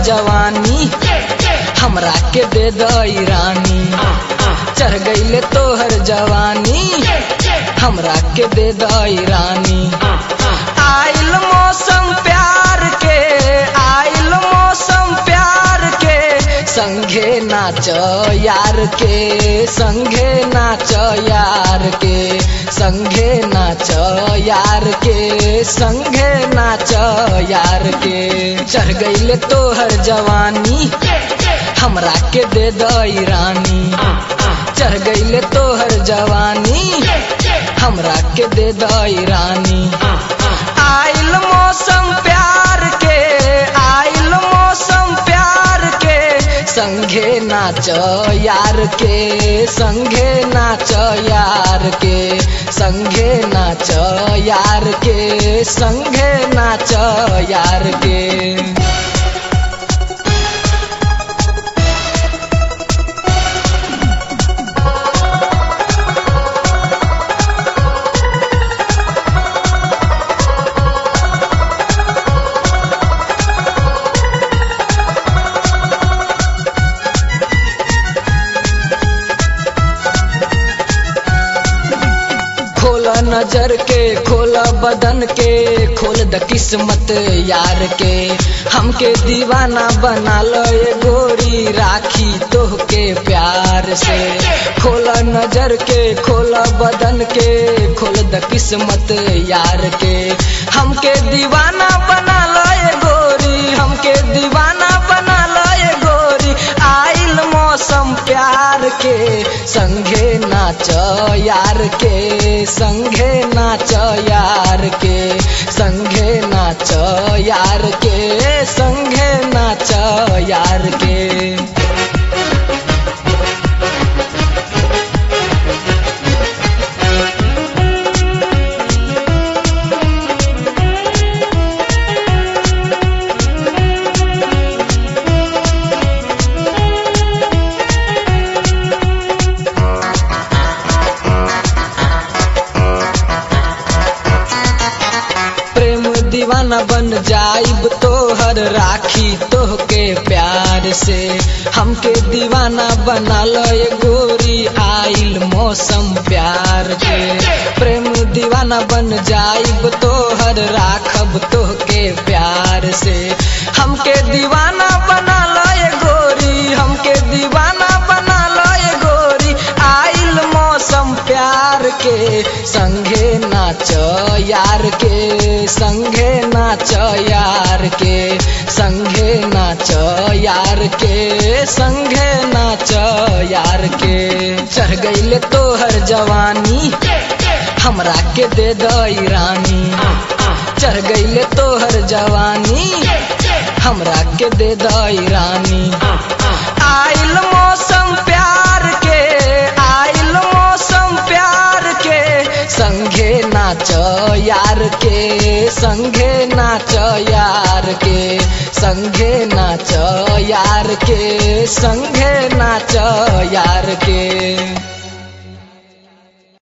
जवानी हमरा के दे दई रानी। चढ़ गईले तोहर जवानी हमरा के दे दई रानी। आइल मौसम प्यार के, आइल मौसम प्यार के, संगे नाच यार के, संगे नाच यार के, संगे नाच यार के, संगे नाच यार के। चढ़ गईले तोहर जवानी हमरा के दे दई रानी। चढ़ गईले तोहर जवानी हमरा के दे दई रानी। आइल मौसम प्यार के, आइल मौसम प्यार के, संगे नाच यार के, संगे नाच यार के, संगे नाच यार के, संगे नाच यार के। खोला नजर के, खोला बदन के, खोल द किस्मत यार के। हमके दीवाना बना लो ये गोरी, राखी तोहके प्यार से। खोला नजर के, खोला बदन के, खोल द किस्मत यार के। हमके दीवाना बना लो ये गोरी, हमके दीवाना बना लो ये गोरी। आइल मौसम प्यार के, संगे नाच यार के, संगे नाच यार के, संगे नाच यार के, संगे नाच यार के। दीवाना बन जाइब तोहर, राखी तोहके प्यार से। हमके दीवाना बना लो ये गोरी, आइल मौसम प्यार के। प्रेम दीवाना बन जाइब तोहर, राखब तोहके प्यार से। हमके दीवाना बना लो ये गोरी, हमके दीवाना बना लो ये गोरी। आइल मौसम प्यार के, संगे नाच यार के, संगे नाच यार के, संगे नाच यार के, संगे नाच यार के। चढ़ गईले तोहर जवानी हमरा के दे दई रानी। चढ़ गईले तोहर जवानी हमरा के दे दई रानी। आइल मौसम प्यार के, आइल मौसम प्यार के, संगे नाच यार के, संगे नाच यार के, संगे नाच यार के, संगे नाच यार के।